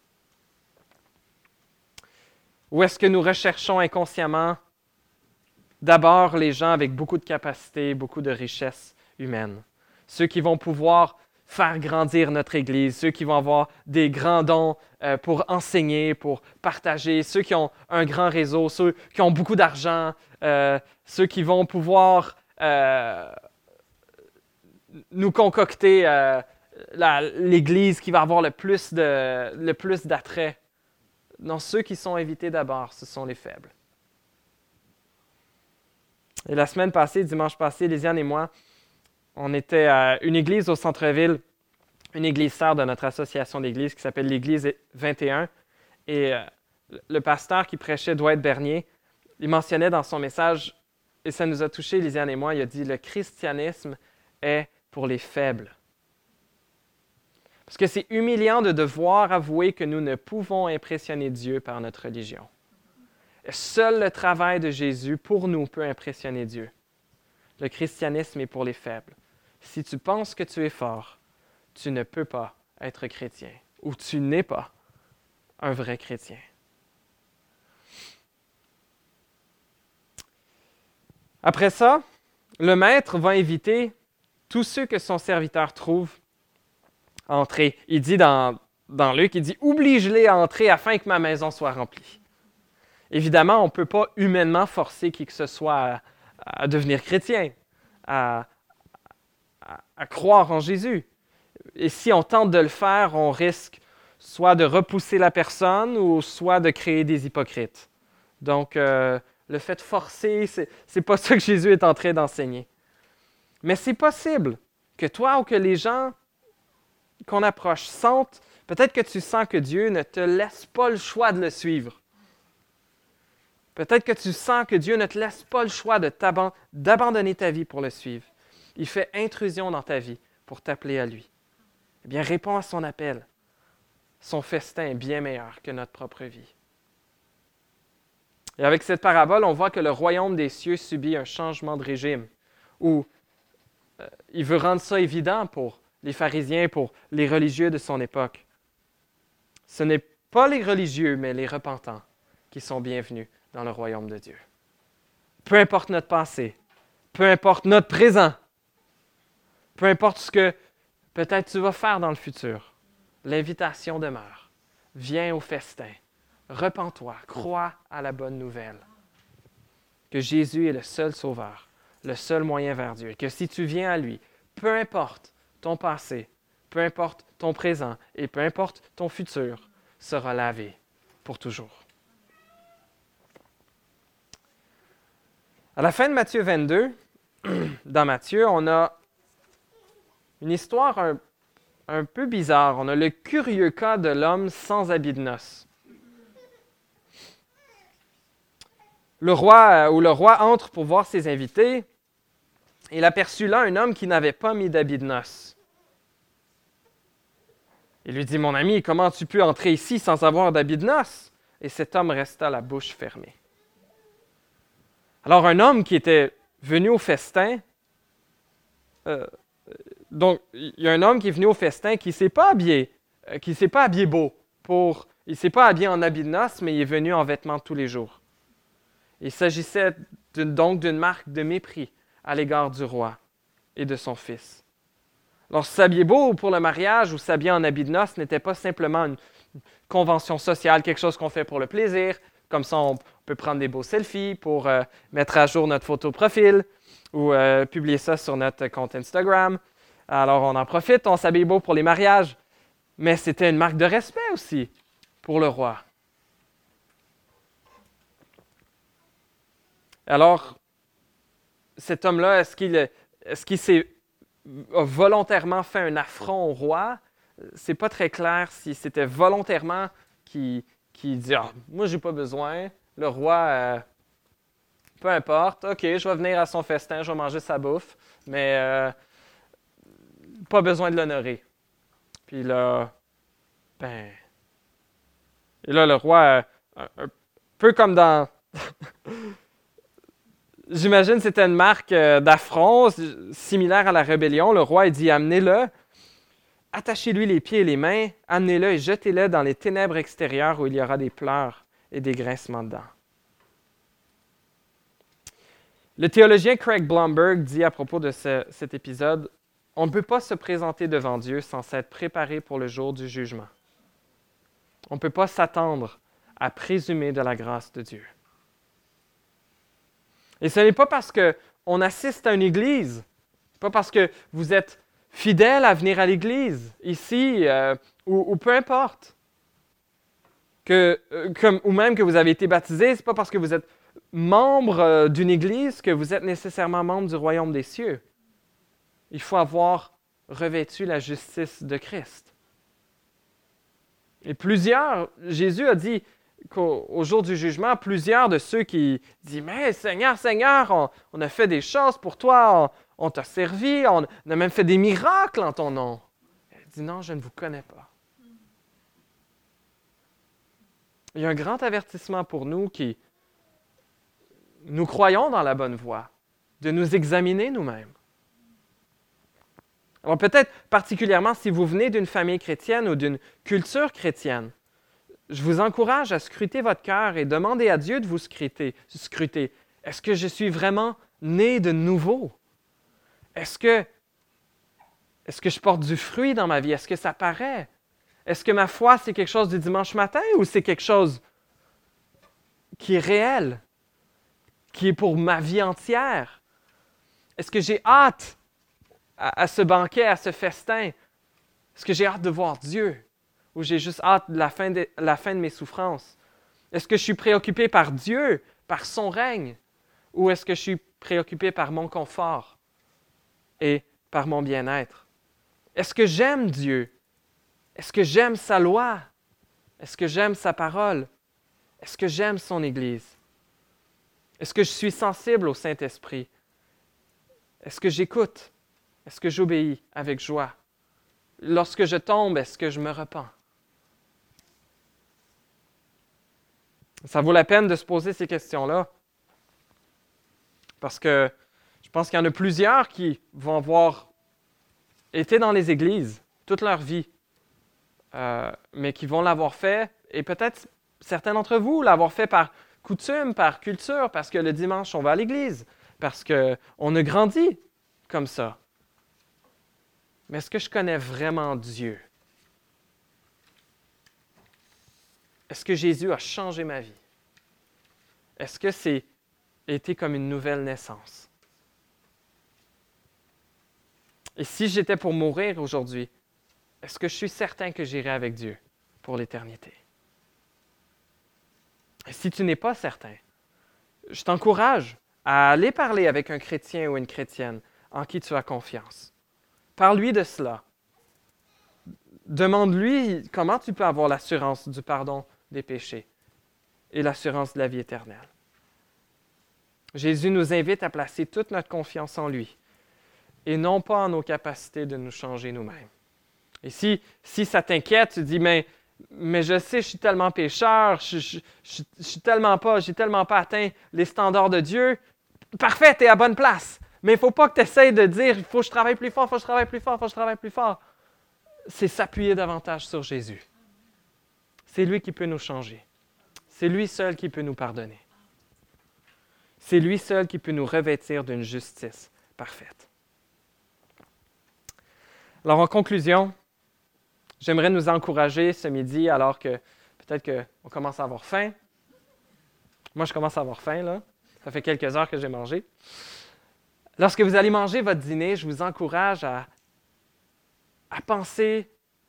Ou est-ce que nous recherchons inconsciemment d'abord les gens avec beaucoup de capacités, beaucoup de richesses humaines, ceux qui vont pouvoir faire grandir notre Église, ceux qui vont avoir des grands dons pour enseigner, pour partager, ceux qui ont un grand réseau, ceux qui ont beaucoup d'argent, ceux qui vont pouvoir nous concocter l'Église qui va avoir le plus d'attrait. Non, ceux qui sont invités d'abord, ce sont les faibles. Et la semaine passée, dimanche passé, Lisiane et moi, on était à une église au centre-ville, une église sœur de notre association d'église qui s'appelle l'Église 21. Et le pasteur qui prêchait, Dwight Bernier, il mentionnait dans son message, et ça nous a touchés, Lisiane et moi, il a dit « Le christianisme est pour les faibles ». Parce que c'est humiliant de devoir avouer que nous ne pouvons impressionner Dieu par notre religion. Seul le travail de Jésus pour nous peut impressionner Dieu. Le christianisme est pour les faibles. Si tu penses que tu es fort, tu ne peux pas être chrétien ou tu n'es pas un vrai chrétien. Après ça, le maître va inviter tous ceux que son serviteur trouve à entrer. Il dit dans Luc, il dit « Oblige-les à entrer afin que ma maison soit remplie ». Évidemment, on ne peut pas humainement forcer qui que ce soit à devenir chrétien, à croire en Jésus. Et si on tente de le faire, on risque soit de repousser la personne ou soit de créer des hypocrites. Donc, le fait de forcer, c'est pas ça que Jésus est en train d'enseigner. Mais c'est possible que toi ou que les gens qu'on approche sentent, peut-être que tu sens que Dieu ne te laisse pas le choix de le suivre. Peut-être que tu sens que Dieu ne te laisse pas le choix d'abandonner ta vie pour le suivre. Il fait intrusion dans ta vie pour t'appeler à lui. Eh bien, réponds à son appel. Son festin est bien meilleur que notre propre vie. Et avec cette parabole, on voit que le royaume des cieux subit un changement de régime, où il veut rendre ça évident pour les pharisiens, pour les religieux de son époque. Ce n'est pas les religieux, mais les repentants qui sont bienvenus dans le royaume de Dieu. Peu importe notre passé, peu importe notre présent, peu importe ce que peut-être tu vas faire dans le futur, l'invitation demeure. Viens au festin, repens-toi, crois à la bonne nouvelle, que Jésus est le seul sauveur, le seul moyen vers Dieu, et que si tu viens à lui, peu importe ton passé, peu importe ton présent et peu importe ton futur, sera lavé pour toujours. À la fin de Matthieu 22, dans Matthieu, on a une histoire un peu bizarre. On a le curieux cas de l'homme sans habit de noces. Le roi entre pour voir ses invités Il aperçut là un homme qui n'avait pas mis d'habit de noces. Il lui dit, « Mon ami, comment as-tu pu entrer ici sans avoir d'habit de noces? » Et cet homme resta la bouche fermée. Alors un homme qui était venu au festin, donc il y a un homme qui est venu au festin qui ne s'est pas habillé, beau, il ne s'est pas habillé en habit de noces, mais il est venu en vêtements de tous les jours. Il s'agissait donc d'une marque de mépris à l'égard du roi et de son fils. Alors, s'habiller beau pour le mariage ou s'habiller en habit de noces n'était pas simplement une convention sociale, quelque chose qu'on fait pour le plaisir. Comme ça, on peut prendre des beaux selfies pour mettre à jour notre photo profil ou publier ça sur notre compte Instagram. Alors, on en profite, on s'habille beau pour les mariages. Mais c'était une marque de respect aussi pour le roi. Alors, cet homme-là, est-ce qu'il s'est a volontairement fait un affront au roi? C'est pas très clair si c'était volontairement qui dit « Ah, moi, j'ai pas besoin. Le roi, peu importe. OK, je vais venir à son festin, je vais manger sa bouffe, mais pas besoin de l'honorer. » Puis là, et là, le roi, un peu comme dans... J'imagine que c'était une marque d'affront, similaire à la rébellion. Le roi, il dit, amenez-le, attachez-lui les pieds et les mains, amenez-le et jetez-le dans les ténèbres extérieures où il y aura des pleurs et des grincements de dents. Le théologien Craig Blomberg dit à propos de cet épisode, « On ne peut pas se présenter devant Dieu sans s'être préparé pour le jour du jugement. On ne peut pas s'attendre à présumer de la grâce de Dieu. » Et ce n'est pas parce qu'on assiste à une église, pas parce que vous êtes fidèle à venir à l'église, ici, ou peu importe, ou même que vous avez été baptisé, ce n'est pas parce que vous êtes membre d'une église que vous êtes nécessairement membre du royaume des cieux. Il faut avoir revêtu la justice de Christ. Et Jésus a dit qu'au jour du jugement, plusieurs de ceux qui disent « Mais Seigneur, Seigneur, on a fait des choses pour toi, on t'a servi, on a même fait des miracles en ton nom. » Il dit « Non, je ne vous connais pas. » Il y a un grand avertissement pour nous qui nous croyons dans la bonne voie, de nous examiner nous-mêmes. Alors peut-être particulièrement si vous venez d'une famille chrétienne ou d'une culture chrétienne, je vous encourage à scruter votre cœur et demander à Dieu de vous scruter. Est-ce que je suis vraiment né de nouveau? Est-ce que je porte du fruit dans ma vie? Est-ce que ça paraît? Est-ce que ma foi, c'est quelque chose du dimanche matin ou c'est quelque chose qui est réel, qui est pour ma vie entière? Est-ce que j'ai hâte à ce banquet, à ce festin? Est-ce que j'ai hâte de voir Dieu? Ou j'ai juste hâte de la fin de mes souffrances? Est-ce que je suis préoccupé par Dieu, par son règne? Ou est-ce que je suis préoccupé par mon confort et par mon bien-être? Est-ce que j'aime Dieu? Est-ce que j'aime sa loi? Est-ce que j'aime sa parole? Est-ce que j'aime son Église? Est-ce que je suis sensible au Saint-Esprit? Est-ce que j'écoute? Est-ce que j'obéis avec joie? Lorsque je tombe, est-ce que je me repens? Ça vaut la peine de se poser ces questions-là. Parce que je pense qu'il y en a plusieurs qui vont avoir été dans les églises toute leur vie, mais qui vont l'avoir fait, et peut-être certains d'entre vous l'avoir fait par coutume, par culture, parce que le dimanche, on va à l'église, parce qu'on a grandi comme ça. Mais est-ce que je connais vraiment Dieu? Est-ce que Jésus a changé ma vie? Est-ce que c'est été comme une nouvelle naissance? Et si j'étais pour mourir aujourd'hui, est-ce que je suis certain que j'irai avec Dieu pour l'éternité? Et si tu n'es pas certain, je t'encourage à aller parler avec un chrétien ou une chrétienne en qui tu as confiance. Parle-lui de cela. Demande-lui comment tu peux avoir l'assurance du pardon des péchés et l'assurance de la vie éternelle. Jésus nous invite à placer toute notre confiance en lui, et non pas en nos capacités de nous changer nous-mêmes. Et si ça t'inquiète, tu dis, mais je sais, je suis tellement pécheur, je suis tellement pas, j'ai tellement pas atteint les standards de Dieu. Parfait, tu es à bonne place. Mais il ne faut pas que tu essaies de dire, il faut que je travaille plus fort, il faut que je travaille plus fort, il faut que je travaille plus fort. C'est s'appuyer davantage sur Jésus. C'est lui qui peut nous changer. C'est lui seul qui peut nous pardonner. C'est lui seul qui peut nous revêtir d'une justice parfaite. Alors, en conclusion, j'aimerais nous encourager ce midi, alors que peut-être qu'on commence à avoir faim. Moi, je commence à avoir faim, là. Ça fait quelques heures que j'ai mangé. Lorsque vous allez manger votre dîner, je vous encourage à penser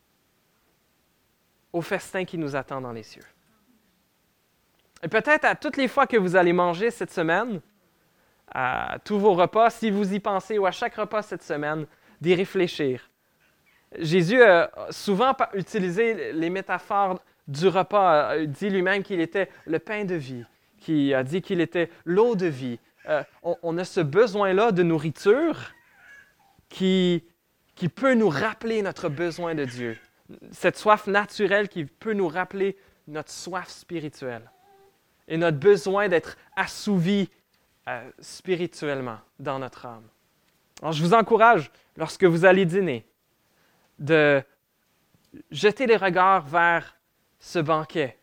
au festin qui nous attend dans les cieux. Et peut-être à toutes les fois que vous allez manger cette semaine, à tous vos repas, si vous y pensez, ou à chaque repas cette semaine, d'y réfléchir. Jésus a souvent utilisé les métaphores du repas. Il dit lui-même qu'il était le pain de vie, qu'il a dit qu'il était l'eau de vie. On a ce besoin-là de nourriture qui peut nous rappeler notre besoin de Dieu. Cette soif naturelle qui peut nous rappeler notre soif spirituelle et notre besoin d'être assouvi spirituellement dans notre âme. Alors, je vous encourage, lorsque vous allez dîner, de jeter les regards vers ce banquet,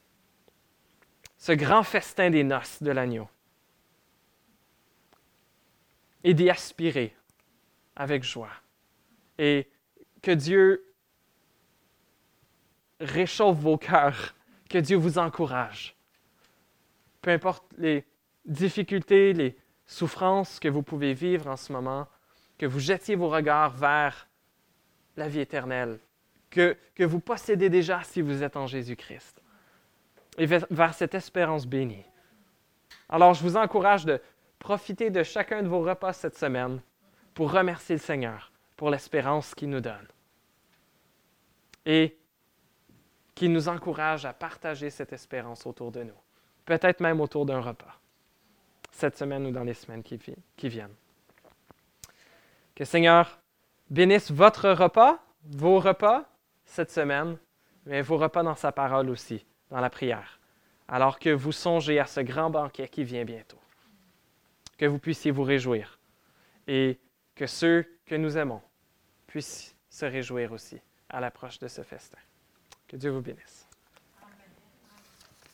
ce grand festin des noces de l'agneau, et d'y aspirer avec joie. Et que Dieu réchauffe vos cœurs, que Dieu vous encourage. Peu importe les difficultés, les souffrances que vous pouvez vivre en ce moment, que vous jetiez vos regards vers la vie éternelle, que vous possédez déjà si vous êtes en Jésus-Christ, et vers cette espérance bénie. Alors, je vous encourage de profiter de chacun de vos repas cette semaine pour remercier le Seigneur pour l'espérance qu'il nous donne et qui nous encourage à partager cette espérance autour de nous, peut-être même autour d'un repas, cette semaine ou dans les semaines qui viennent. Que le Seigneur bénisse votre repas, vos repas cette semaine, mais vos repas dans sa parole aussi, dans la prière, alors que vous songez à ce grand banquet qui vient bientôt. Que vous puissiez vous réjouir et que ceux que nous aimons puissent se réjouir aussi à l'approche de ce festin. Que Dieu vous bénisse.